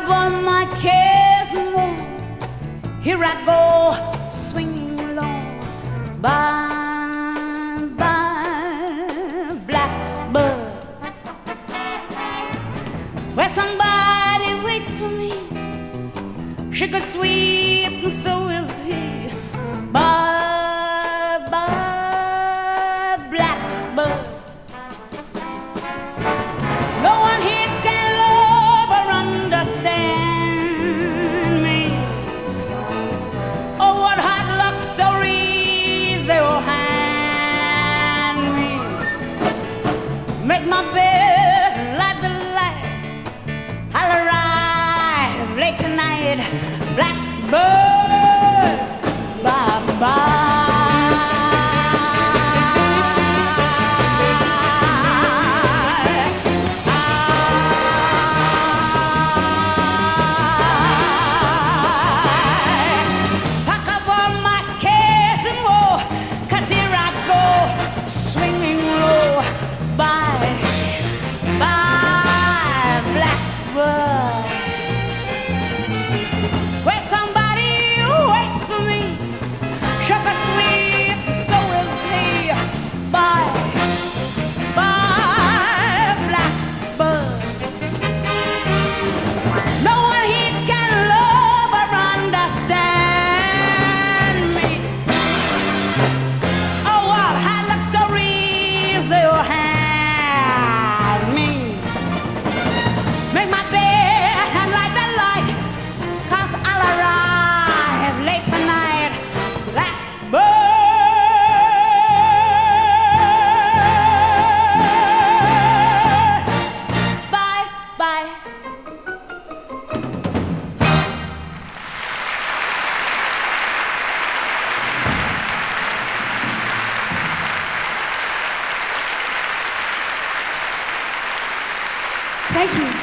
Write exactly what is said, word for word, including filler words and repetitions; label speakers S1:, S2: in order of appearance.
S1: of all my cares and woe, here I go, swinging low. Bye, bye, blackbird. Where somebody waits for me, sugar sweet, and so is he. Bye, bye, blackbird. No one here can love or understand me. Oh, what hard luck stories they will hand me. Make my bed, light the light, I'll arrive late tonight. Blackbird, bye bye. Where somebody waits for me, sugar sweet, so is he. Bye, bye, blackbird. No one here can love or understand me. Oh, what hard luck stories they will hand me. Make my bed and light the light, 'cause I'll arrive late tonight. Blackbird, bye bye. Thank you.